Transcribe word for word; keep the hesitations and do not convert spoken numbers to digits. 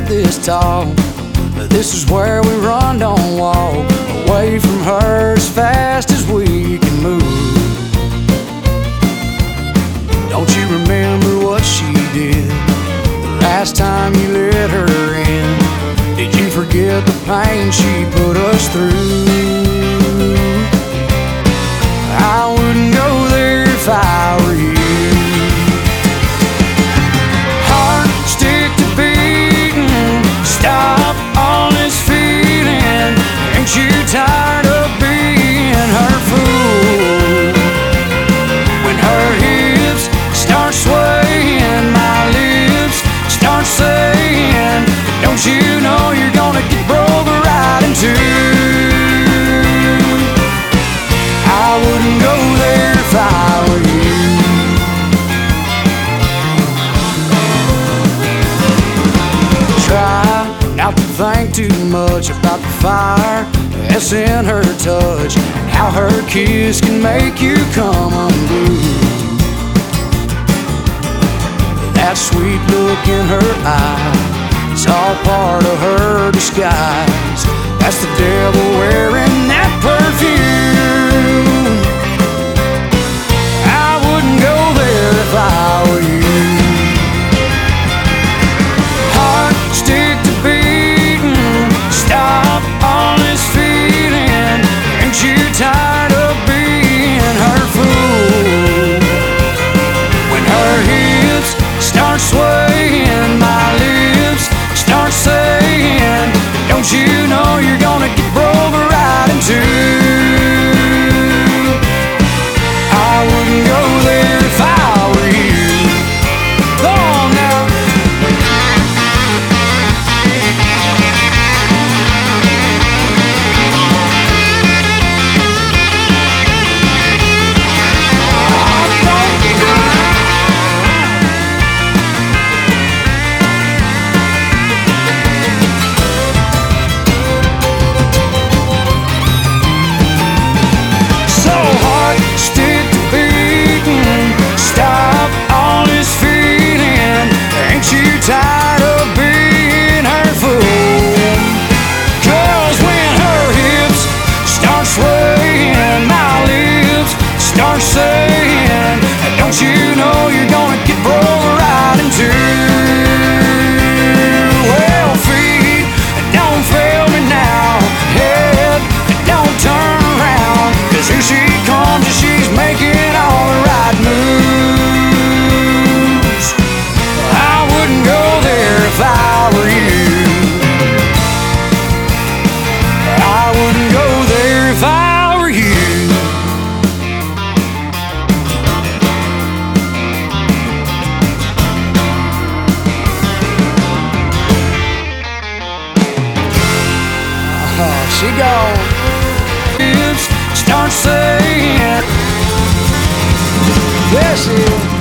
this talk. This is where we run, don't walk, away from her as fast as we can move. Don't you remember what she did the last time you let her in? Did you forget the pain she put us through? I wouldn't go there if I were you. Heart stick to beating, stop all this feeling. Ain't you tired of being her fool? When her hips start swaying, my lips start saying, don't you know you're gonna get broke right in two? I wouldn't go there if I were you. Try not to think too much about the fire that's in her touch, and how her kiss can make you come unglued. That sweet look in her eye, it's all part of her disguise. That's the devil wearing that perfume. I wouldn't go there if I were you. Heart stick to beating, stop all this feeling. Ain't you tired of being her fool? When her hips start swaying, my lips start saying, don't you know you're gonna get broke right in two? I wouldn't go there if I were you. Go on now. Tired of being her fool? 'Cause when her hips start swaying, my lips start saying, don't you know you're gonna get broke right in two? Well, feet, don't fail me now. Head, don't turn around, 'cause here she comes and she's making all the right moves. If I were you, I wouldn't go there if I were you. Oh, she gone. Hips start saying, there she is.